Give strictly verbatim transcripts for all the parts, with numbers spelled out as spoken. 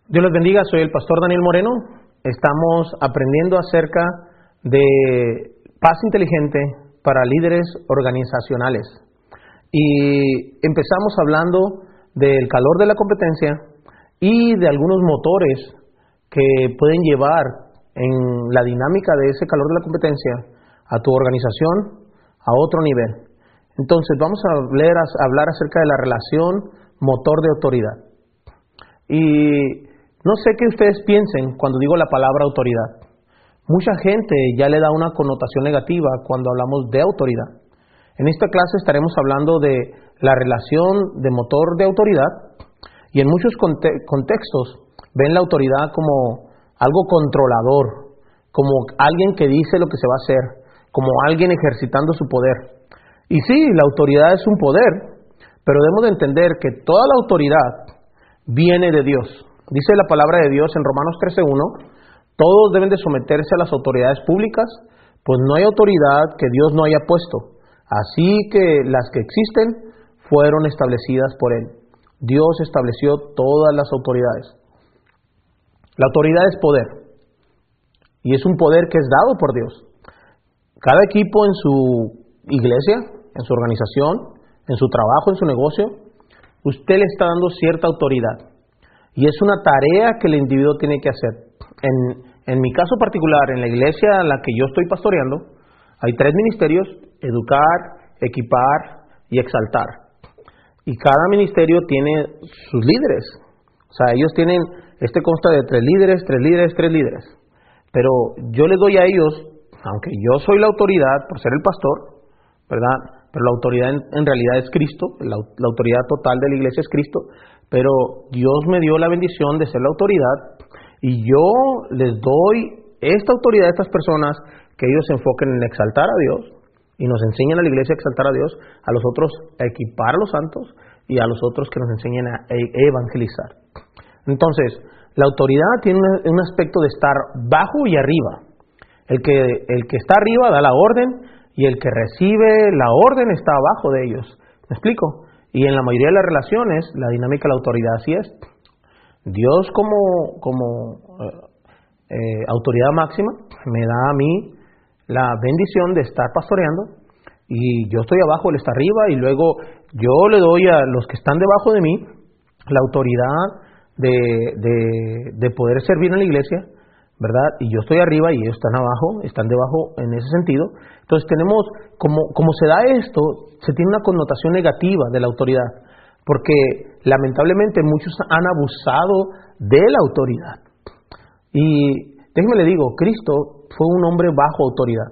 Dios les bendiga, soy el pastor Daniel Moreno. Estamos aprendiendo acerca de paz inteligente para líderes organizacionales. Y empezamos hablando del calor de la competencia y de algunos motores que pueden llevar en la dinámica de ese calor de la competencia a tu organización a otro nivel. Entonces vamos a leer, a hablar acerca de la relación motor de autoridad. Y no sé qué ustedes piensen cuando digo la palabra autoridad. Mucha gente ya le da una connotación negativa cuando hablamos de autoridad. En esta clase estaremos hablando de la relación de motor de autoridad, y en muchos conte- contextos ven la autoridad como algo controlador, como alguien que dice lo que se va a hacer, como alguien ejercitando su poder. Y sí, la autoridad es un poder, pero debemos de entender que toda la autoridad viene de Dios. Dice la palabra de Dios en Romanos trece uno, todos deben de someterse a las autoridades públicas, pues no hay autoridad que Dios no haya puesto. Así que las que existen fueron establecidas por Él. Dios estableció todas las autoridades. La autoridad es poder, y es un poder que es dado por Dios. Cada equipo en su iglesia, en su organización, en su trabajo, en su negocio, usted le está dando cierta autoridad. Y es una tarea que el individuo tiene que hacer. En, en mi caso particular, en la iglesia a la que yo estoy pastoreando, hay tres ministerios: educar, equipar y exaltar. Y cada ministerio tiene sus líderes. O sea, ellos tienen, este consta de tres líderes, tres líderes, tres líderes. Pero yo les doy a ellos, aunque yo soy la autoridad por ser el pastor, ¿verdad? Pero la autoridad en, en realidad es Cristo, la, la autoridad total de la iglesia es Cristo, pero Dios me dio la bendición de ser la autoridad, y yo les doy esta autoridad a estas personas, que ellos se enfoquen en exaltar a Dios, y nos enseñan a la iglesia a exaltar a Dios, a los otros a equipar a los santos, y a los otros que nos enseñen a evangelizar. Entonces, la autoridad tiene un, un aspecto de estar bajo y arriba. El que, el que está arriba da la orden, y el que recibe la orden está abajo de ellos. ¿Me explico? Y en la mayoría de las relaciones, la dinámica de la autoridad así es. Dios como, como eh, eh, autoridad máxima me da a mí la bendición de estar pastoreando, y yo estoy abajo, Él está arriba, y luego yo le doy a los que están debajo de mí la autoridad de, de, de poder servir en la iglesia, ¿verdad? Y yo estoy arriba y ellos están abajo, están debajo en ese sentido. Entonces tenemos, como, como se da esto, se tiene una connotación negativa de la autoridad, porque lamentablemente muchos han abusado de la autoridad. Y déjeme le digo, Cristo fue un hombre bajo autoridad.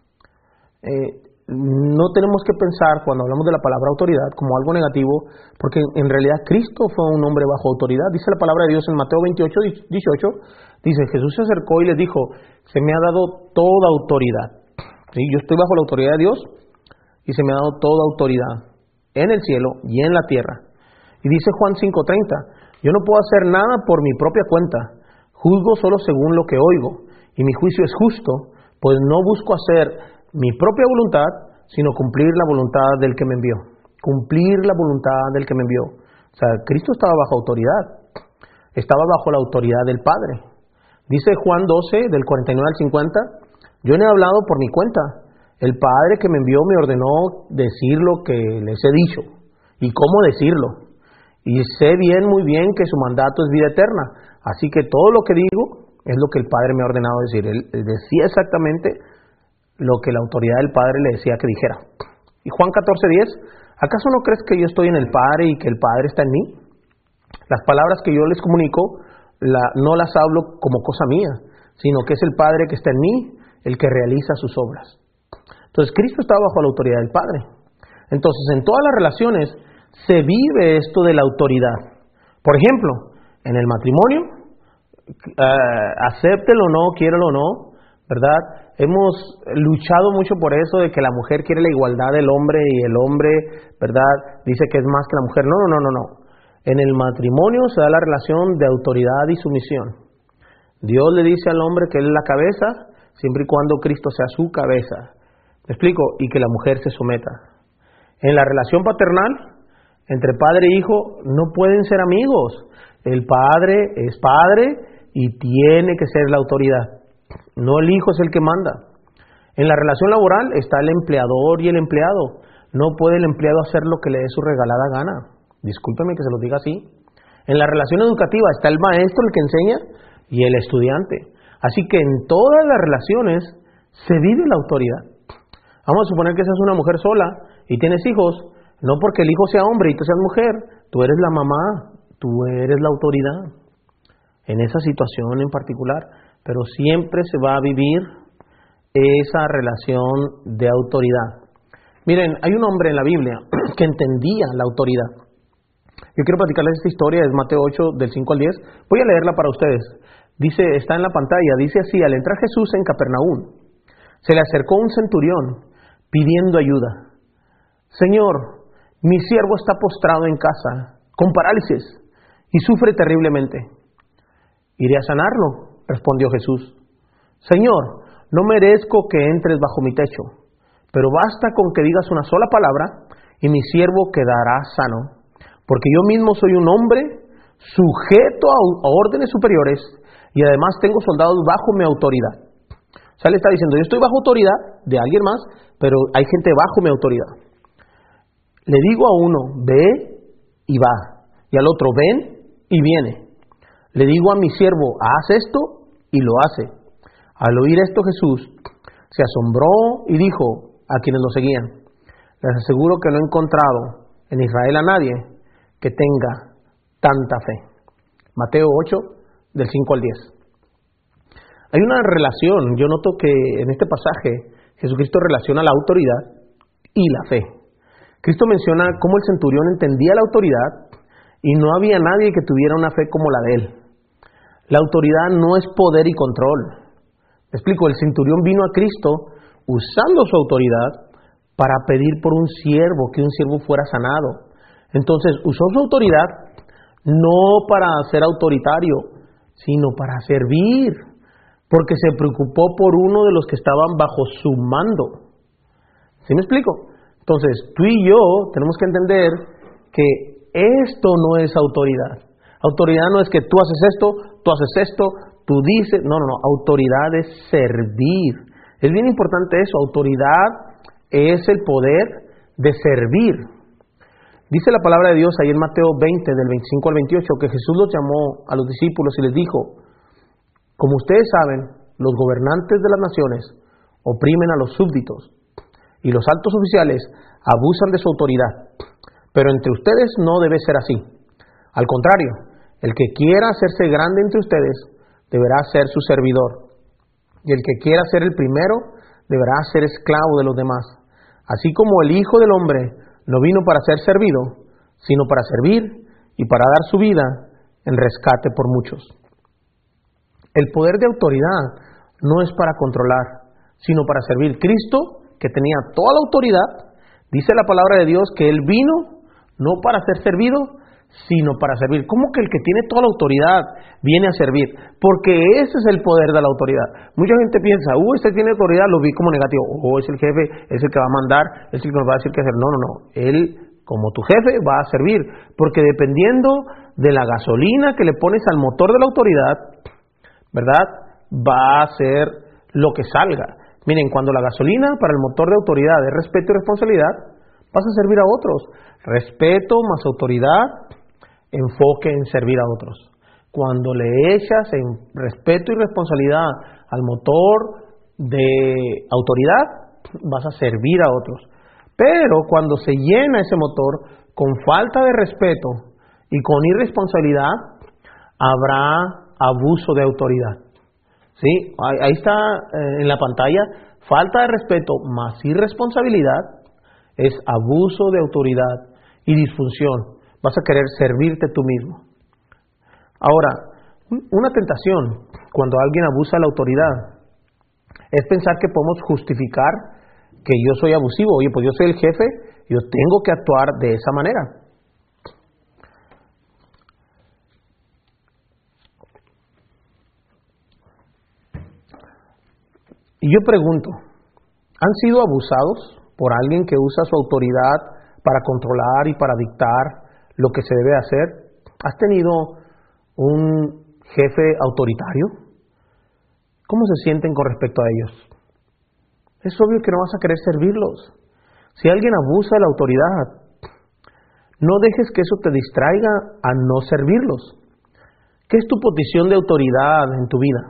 Eh, no tenemos que pensar cuando hablamos de la palabra autoridad como algo negativo, porque en realidad Cristo fue un hombre bajo autoridad. Dice la palabra de Dios en Mateo veintiocho, dieciocho, dice: Jesús se acercó y les dijo, se me ha dado toda autoridad. ¿Sí? Yo estoy bajo la autoridad de Dios, y se me ha dado toda autoridad en el cielo y en la tierra. Y dice Juan cinco treinta, yo no puedo hacer nada por mi propia cuenta, juzgo solo según lo que oigo, y mi juicio es justo, pues no busco hacer mi propia voluntad, sino cumplir la voluntad del que me envió. Cumplir la voluntad del que me envió. O sea, Cristo estaba bajo autoridad, estaba bajo la autoridad del Padre. Dice Juan doce, del cuarenta y nueve al cincuenta, yo no he hablado por mi cuenta, el Padre que me envió me ordenó decir lo que les he dicho, y cómo decirlo. Y sé bien, muy bien, que su mandato es vida eterna, así que todo lo que digo es lo que el Padre me ha ordenado decir. Él decía exactamente lo que la autoridad del Padre le decía que dijera. Y Juan catorce diez, ¿acaso no crees que yo estoy en el Padre y que el Padre está en mí? Las palabras que yo les comunico la, no las hablo como cosa mía, sino que es el Padre que está en mí el que realiza sus obras. Entonces Cristo está bajo la autoridad del Padre. Entonces en todas las relaciones se vive esto de la autoridad. Por ejemplo, en el matrimonio, uh, acéptelo o no, quiérelo o no, ¿verdad? Hemos luchado mucho por eso de que la mujer quiere la igualdad del hombre, y el hombre, ¿verdad?, dice que es más que la mujer. No, no, no, no, no. En el matrimonio se da la relación de autoridad y sumisión. Dios le dice al hombre que él es la cabeza, siempre y cuando Cristo sea su cabeza. ¿Me explico? Y que la mujer se someta. En la relación paternal, Entre padre e hijo no pueden ser amigos. El padre es padre y tiene que ser la autoridad. No el hijo es el que manda. En la relación laboral está el empleador y el empleado. No puede el empleado hacer lo que le dé su regalada gana. Discúlpeme que se lo diga así. En la relación educativa está el maestro, el que enseña, y el estudiante. Así que en todas las relaciones se vive la autoridad. Vamos a suponer que seas una mujer sola y tienes hijos. No porque el hijo sea hombre y tú seas mujer. Tú eres la mamá, tú eres la autoridad. En esa situación en particular. Pero siempre se va a vivir esa relación de autoridad. Miren, hay un hombre en la Biblia que entendía la autoridad. Yo quiero platicarles esta historia, es Mateo ocho, del cinco al diez. Voy a leerla para ustedes. Dice, está en la pantalla, dice así: al entrar Jesús en Capernaum, se le acercó un centurión pidiendo ayuda. Señor, mi siervo está postrado en casa, con parálisis, y sufre terriblemente. Iré a sanarlo, respondió Jesús. Señor, no merezco que entres bajo mi techo, pero basta con que digas una sola palabra y mi siervo quedará sano, porque yo mismo soy un hombre sujeto a órdenes superiores y además tengo soldados bajo mi autoridad. O sea, le está diciendo, yo estoy bajo autoridad de alguien más, pero hay gente bajo mi autoridad. Le digo a uno, ve y va, y al otro, ven y viene. Le digo a mi siervo, haz esto y lo hace. Al oír esto Jesús se asombró y dijo a quienes lo seguían, les aseguro que no he encontrado en Israel a nadie que tenga tanta fe. Mateo ocho, del cinco al diez. Hay una relación, yo noto que en este pasaje Jesucristo relaciona la autoridad y la fe. Cristo menciona cómo el centurión entendía la autoridad y no había nadie que tuviera una fe como la de él. La autoridad no es poder y control. Me explico, el centurión vino a Cristo usando su autoridad para pedir por un siervo, que un siervo fuera sanado. Entonces usó su autoridad no para ser autoritario, sino para servir, porque se preocupó por uno de los que estaban bajo su mando. ¿Sí me explico? Entonces tú y yo tenemos que entender que esto no es autoridad. Autoridad no es que tú haces esto, tú haces esto, tú dices, no, no, no, autoridad es servir. Es bien importante eso, autoridad es el poder de servir. Dice la palabra de Dios ahí en Mateo veinte, del veinticinco al veintiocho, que Jesús los llamó a los discípulos y les dijo, como ustedes saben, los gobernantes de las naciones oprimen a los súbditos y los altos oficiales abusan de su autoridad, pero entre ustedes no debe ser así. Al contrario, el que quiera hacerse grande entre ustedes deberá ser su servidor, y el que quiera ser el primero deberá ser esclavo de los demás. Así como el Hijo del Hombre no vino para ser servido, sino para servir y para dar su vida en rescate por muchos. El poder de autoridad no es para controlar, sino para servir. Cristo, que tenía toda la autoridad, dice la palabra de Dios que Él vino no para ser servido, sino para servir. ¿Cómo que el que tiene toda la autoridad viene a servir? Porque ese es el poder de la autoridad. Mucha gente piensa, uh, este tiene autoridad, lo vi como negativo. Oh, es el jefe, es el que va a mandar, es el que nos va a decir qué hacer. No, no, no. Él, como tu jefe, va a servir. Porque dependiendo de la gasolina que le pones al motor de la autoridad, ¿verdad? Va a ser lo que salga. Miren, cuando la gasolina para el motor de autoridad es respeto y responsabilidad, vas a servir a otros. Respeto más autoridad, enfoque en servir a otros. Cuando le echas en respeto y responsabilidad al motor de autoridad, vas a servir a otros. Pero cuando se llena ese motor con falta de respeto y con irresponsabilidad, habrá abuso de autoridad. ¿Sí? Ahí está en la pantalla, falta de respeto más irresponsabilidad es abuso de autoridad y disfunción. Vas a querer servirte tú mismo. Ahora, una tentación cuando alguien abusa de la autoridad es pensar que podemos justificar que yo soy abusivo. Oye, pues yo soy el jefe, yo tengo que actuar de esa manera. Y yo pregunto, ¿han sido abusados por alguien que usa su autoridad para controlar y para dictar lo que se debe hacer? ¿Has tenido un jefe autoritario? ¿Cómo se sienten con respecto a ellos? Es obvio que no vas a querer servirlos. Si alguien abusa de la autoridad, no dejes que eso te distraiga a no servirlos. ¿Qué es tu posición de autoridad en tu vida?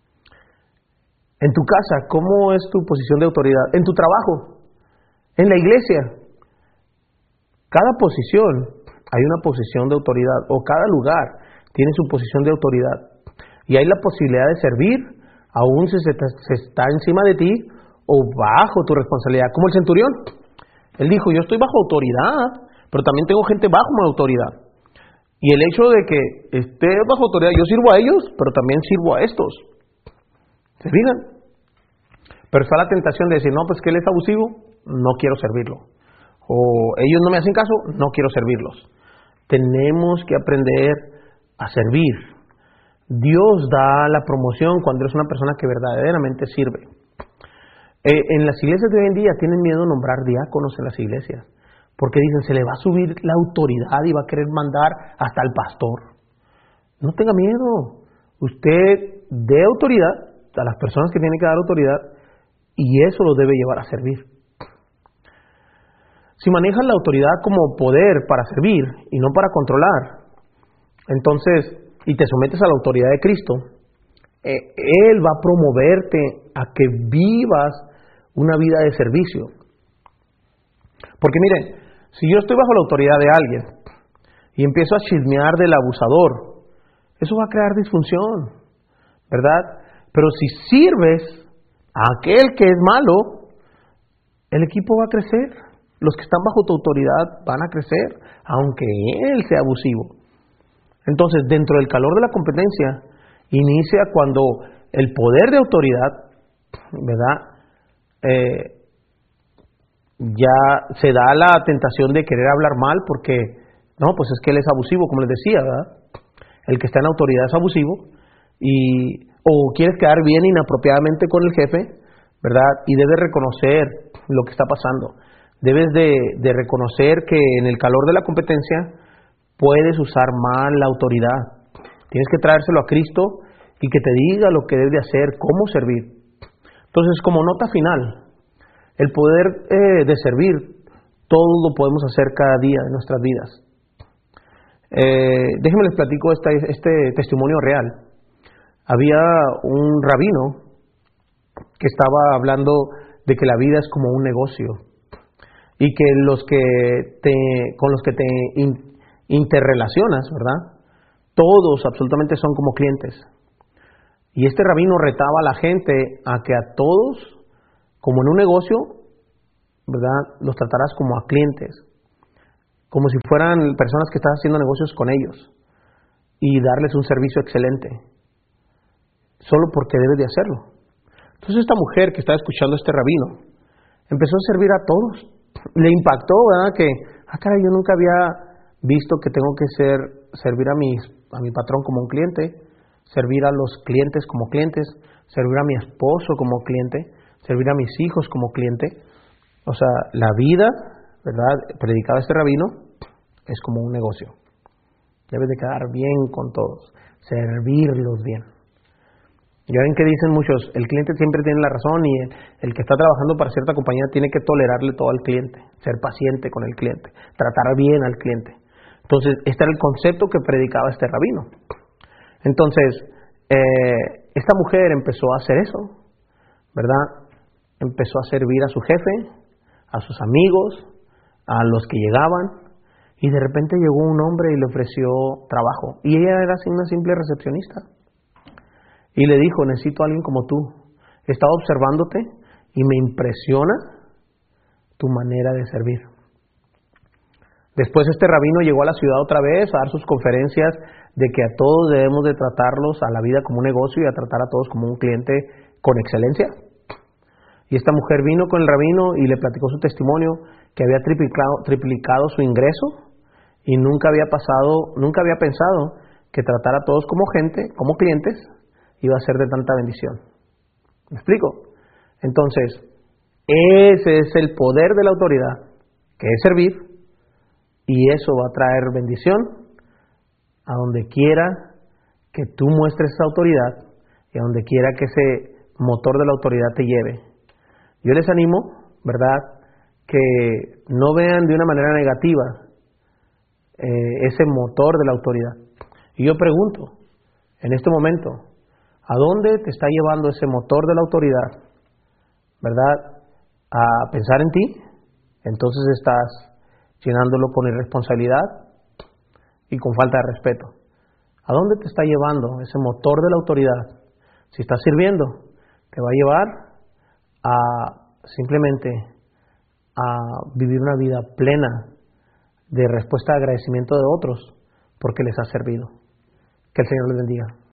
En tu casa, ¿cómo es tu posición de autoridad? En tu trabajo, en la iglesia. Cada posición hay una posición de autoridad, o cada lugar tiene su posición de autoridad. Y hay la posibilidad de servir, aún si se, te, se está encima de ti o bajo tu responsabilidad. Como el centurión. Él dijo, yo estoy bajo autoridad, pero también tengo gente bajo mi autoridad. Y el hecho de que esté bajo autoridad, yo sirvo a ellos, pero también sirvo a estos. ¿Se fijan? Pero está la tentación de decir, no, pues que él es abusivo, no quiero servirlo. O ellos no me hacen caso, no quiero servirlos. Tenemos que aprender a servir. Dios da la promoción cuando eres una persona que verdaderamente sirve. Eh, en las iglesias de hoy en día tienen miedo de nombrar diáconos en las iglesias, porque dicen, se le va a subir la autoridad y va a querer mandar hasta al pastor. No tenga miedo. Usted dé autoridad a las personas que tienen que dar autoridad y eso lo debe llevar a servir. Si manejas la autoridad como poder para servir y no para controlar, entonces, y te sometes a la autoridad de Cristo, eh, Él va a promoverte a que vivas una vida de servicio. Porque miren, si yo estoy bajo la autoridad de alguien y empiezo a chismear del abusador, eso va a crear disfunción, ¿verdad? Pero si sirves a aquel que es malo, el equipo va a crecer. Los que están bajo tu autoridad van a crecer, aunque él sea abusivo. Entonces, dentro del calor de la competencia, inicia cuando el poder de autoridad, ¿verdad? Eh, ya se da la tentación de querer hablar mal porque, no, pues es que él es abusivo, como les decía, ¿verdad? El que está en autoridad es abusivo, y o quieres quedar bien inapropiadamente con el jefe, ¿verdad? Y debes reconocer lo que está pasando. Debes de, de reconocer que en el calor de la competencia puedes usar mal la autoridad. Tienes que traérselo a Cristo y que te diga lo que debes de hacer, cómo servir. Entonces, como nota final, el poder eh, de servir, todo lo podemos hacer cada día de nuestras vidas. Eh, déjenme les platico esta, este testimonio real. Había un rabino que estaba hablando de que la vida es como un negocio y que los que te, con los que te in, interrelacionas, ¿verdad? Todos absolutamente son como clientes. Y este rabino retaba a la gente a que a todos, como en un negocio, ¿verdad?, los tratarás como a clientes, como si fueran personas que estás haciendo negocios con ellos, y darles un servicio excelente, solo porque debes de hacerlo. Entonces esta mujer que estaba escuchando a este rabino empezó a servir a todos. Le impactó, ¿verdad?, que, ah, caray, yo nunca había visto que tengo que ser servir a mis a mi patrón como un cliente, servir a los clientes como clientes, servir a mi esposo como cliente, servir a mis hijos como cliente. O sea, la vida, ¿verdad?, predicaba este rabino, es como un negocio. Debes de quedar bien con todos, servirlos bien. Ya ven que dicen muchos, el cliente siempre tiene la razón y el, el que está trabajando para cierta compañía tiene que tolerarle todo al cliente, ser paciente con el cliente, tratar bien al cliente. Entonces, este era el concepto que predicaba este rabino. Entonces, eh, esta mujer empezó a hacer eso, ¿verdad? Empezó a servir a su jefe, a sus amigos, a los que llegaban, y de repente llegó un hombre y le ofreció trabajo. Y ella era una simple recepcionista. Y le dijo, necesito a alguien como tú. He estado observándote y me impresiona tu manera de servir. Después este rabino llegó a la ciudad otra vez a dar sus conferencias de que a todos debemos de tratarlos a la vida como un negocio y a tratar a todos como un cliente con excelencia. Y esta mujer vino con el rabino y le platicó su testimonio, que había triplicado, triplicado su ingreso y nunca había pasado, nunca había pensado que tratar a todos como gente, como clientes, iba a ser de tanta bendición. ¿Me explico? Entonces, ese es el poder de la autoridad, que es servir, Y eso va a traer bendición a donde quiera que tú muestres esa autoridad y a donde quiera que ese motor de la autoridad te lleve. Yo les animo, ¿verdad?, que no vean de una manera negativa eh, ese motor de la autoridad. Y yo pregunto, en este momento, ¿a dónde te está llevando ese motor de la autoridad? ¿Verdad? A pensar en ti. Entonces estás llenándolo con irresponsabilidad y con falta de respeto. ¿A dónde te está llevando ese motor de la autoridad? Si estás sirviendo, te va a llevar a simplemente a vivir una vida plena de respuesta de agradecimiento de otros porque les has servido. Que el Señor les bendiga.